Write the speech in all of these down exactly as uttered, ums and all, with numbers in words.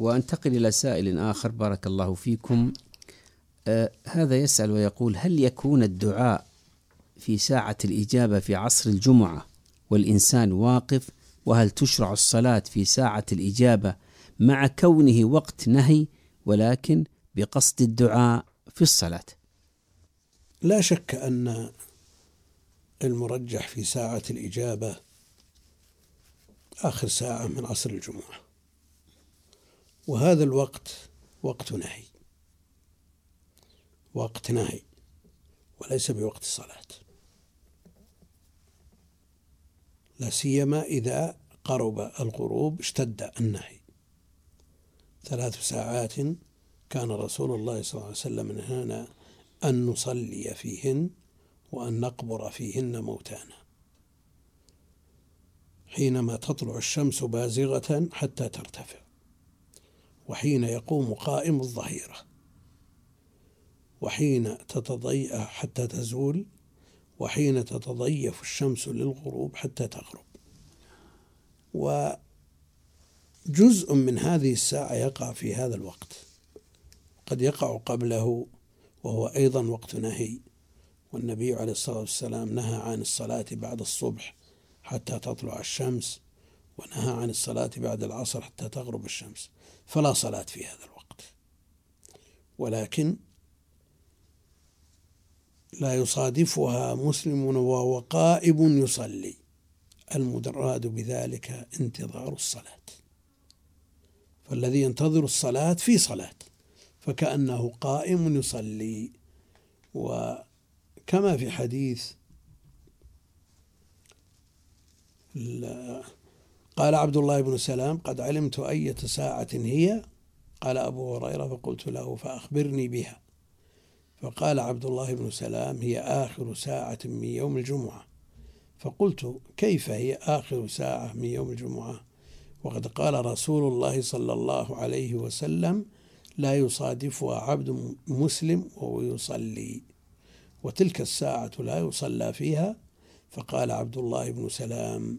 وأنتقل إلى سائل آخر بارك الله فيكم. آه هذا يسأل ويقول: هل يكون الدعاء في ساعة الإجابة في عصر الجمعة والإنسان واقف؟ وهل تشرع الصلاة في ساعة الإجابة مع كونه وقت نهي ولكن بقصد الدعاء في الصلاة؟ لا شك أن المرجح في ساعة الإجابة آخر ساعة من عصر الجمعة، وهذا الوقت وقت نهي، وقت نهي وليس بوقت الصلاة، لا سيما إذا قرب الغروب اشتد النهي. ثلاث ساعات كان رسول الله صلى الله عليه وسلم نهانا أن نصلي فيهن وأن نقبر فيهن موتانا، حينما تطلع الشمس بازغة حتى ترتفع، وحين يقوم قائم الظهيرة، وحين تتضيء حتى تزول، وحين تتضيف الشمس للغروب حتى تغرب. وجزء من هذه الساعة يقع في هذا الوقت، قد يقع قبله وهو أيضا وقت نهي، والنبي عليه الصلاة والسلام نهى عن الصلاة بعد الصبح حتى تطلع الشمس، ونهى عن الصلاة بعد العصر حتى تغرب الشمس، فلا صلاة في هذا الوقت. ولكن لا يصادفها مسلم وهو قائم يصلي، المراد بذلك انتظار الصلاة، فالذي ينتظر الصلاة في صلاة فكأنه قائم يصلي. وكما في حديث قال عبد الله بن سلام: قد علمت أية ساعة هي، قال أبو هريرة: فقلت له: فأخبرني بها. فقال عبد الله بن سلام: هي آخر ساعة من يوم الجمعة. فقلت: كيف هي آخر ساعة من يوم الجمعة وقد قال رسول الله صلى الله عليه وسلم: لا يصادفها عبد مسلم وهو يصلي، وتلك الساعة لا يصلى فيها. فقال عبد الله بن سلام: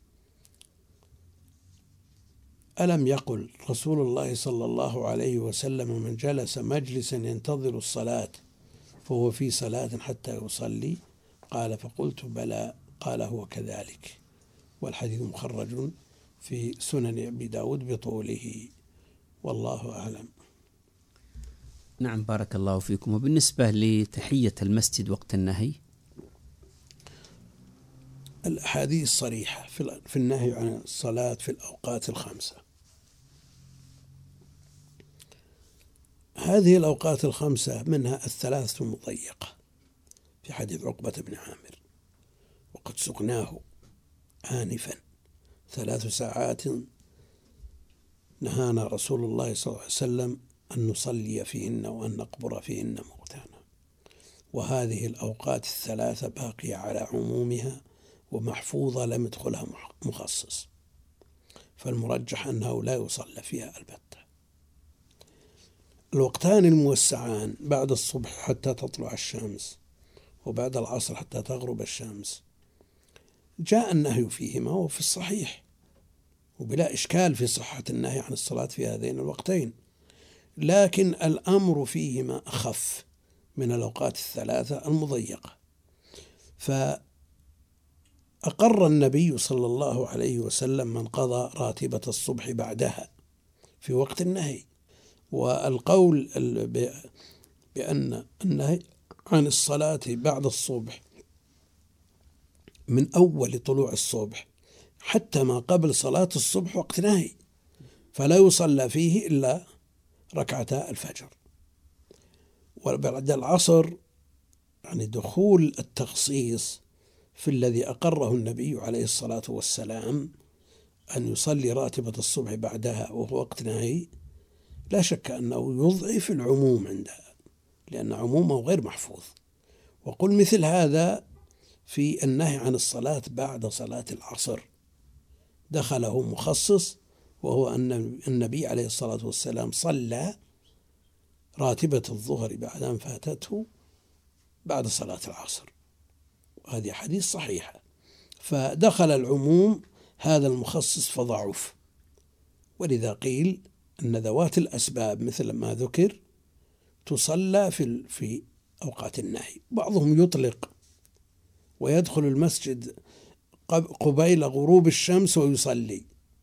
ألم يقل رسول الله صلى الله عليه وسلم: من جلس مجلسا ينتظر الصلاة فهو في صلاة حتى يصلي؟ قال: فقلت: بلى. قال: هو كذلك. والحديث مخرج في سنن أبي داود بطوله، والله أعلم. نعم بارك الله فيكم. وبالنسبة لتحية المسجد وقت النهي؟ الأحاديث صريحة في النهي عن الصلاة في الأوقات الخمسة. هذه الأوقات الخمسة منها الثلاثة المضيقة في حديث عقبة بن عامر: وقد سقناه آنفا ثلاث ساعات نهانا رسول الله صلى الله عليه وسلم أن نصلي فيهن وأن نقبر فيهن موتانا. وهذه الأوقات الثلاثة باقية على عمومها ومحفوظة، لم يدخلها مخصص، فالمرجح أنه لا يصلى فيها البتة. الوقتان الموسعان بعد الصبح حتى تطلع الشمس وبعد العصر حتى تغرب الشمس جاء النهي فيهما وفي الصحيح، وبلا إشكال في صحة النهي عن الصلاة في هذين الوقتين، لكن الأمر فيهما أخف من الأوقات الثلاثة المضيقة. فأقر النبي صلى الله عليه وسلم من قضى راتبة الصبح بعدها في وقت النهي. والقول بأن النهي عن الصلاة بعد الصبح من أول طلوع الصبح حتى ما قبل صلاة الصبح وقت نهي، فلا يصلى فيه إلا ركعتا الفجر. وبعد العصر يعني دخول التخصيص في الذي أقره النبي عليه الصلاة والسلام أن يصلي راتبة الصبح بعدها وهو وقت نهي، لا شك أنه يضعف العموم عندها، لأن عمومه غير محفوظ. وقل مثل هذا في النهي عن الصلاة بعد صلاة العصر دخله مخصص، وهو أن النبي عليه الصلاة والسلام صلى راتبة الظهر بعد أن فاتته بعد صلاة العصر، وهذه حديث صحيحة. فدخل العموم هذا المخصص فضعف، ولذا قيل أن ذوات الأسباب مثل ما ذكر تصلى في في أوقات النهي. بعضهم يطلق ويدخل المسجد قبيل غروب الشمس ويصلي،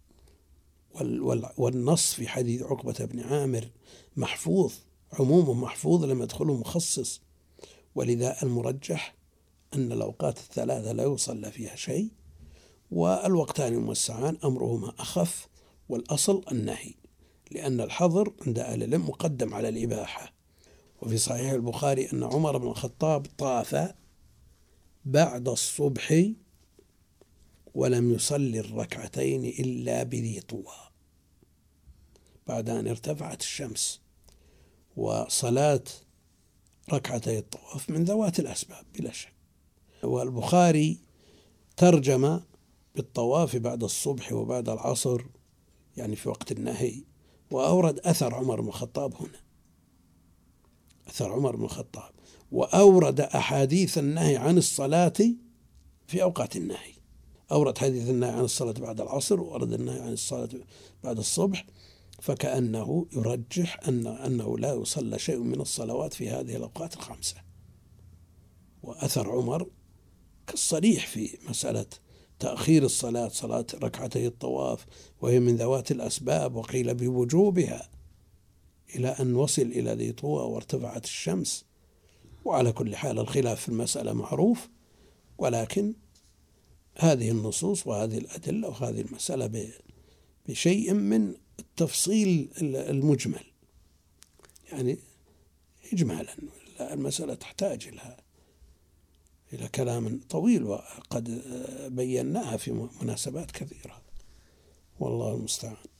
والنص في حديث عقبة بن عامر محفوظ، عمومه محفوظ لم يدخله مخصص، ولذا المرجح أن الأوقات الثلاثة لا يصلى فيها شيء، والوقتان الموسعان أمرهما أخف، والأصل النهي، لأن الحظر عند أهل العلم مقدم على الإباحة. وفي صحيح البخاري أن عمر بن الخطاب طاف بعد الصبح ولم يصلي الركعتين إلا بذي طوى بعد أن ارتفعت الشمس، وصلاة ركعتي الطواف من ذوات الأسباب بلا شك. والبخاري ترجم بالطواف بعد الصبح وبعد العصر، يعني في وقت النهي، وأورد أثر عمر بن الخطاب هنا، أثر عمر بن الخطاب، وأورد أحاديث النهي عن الصلاة في أوقات النهي. أورد حديث النهي عن الصلاة بعد العصر، وأورد النهي عن الصلاة بعد الصبح، فكأنه يرجح أن أنه لا يصلى شيء من الصلوات في هذه الأوقات الخمسة. وأثر عمر كالصريح في مسألة تأخير الصلاة، صلاة ركعتي الطواف، وهي من ذوات الأسباب، وقيل بوجوبها إلى أن وصل إلى ذي طوى وارتفعت الشمس. وعلى كل حال الخلاف في المسألة معروف، ولكن هذه النصوص وهذه الأدلة وهذه المسألة بشيء من التفصيل المجمل، يعني إجمالا. المسألة تحتاج إلى إلى كلام طويل، وقد بيناها في مناسبات كثيرة، والله المستعان.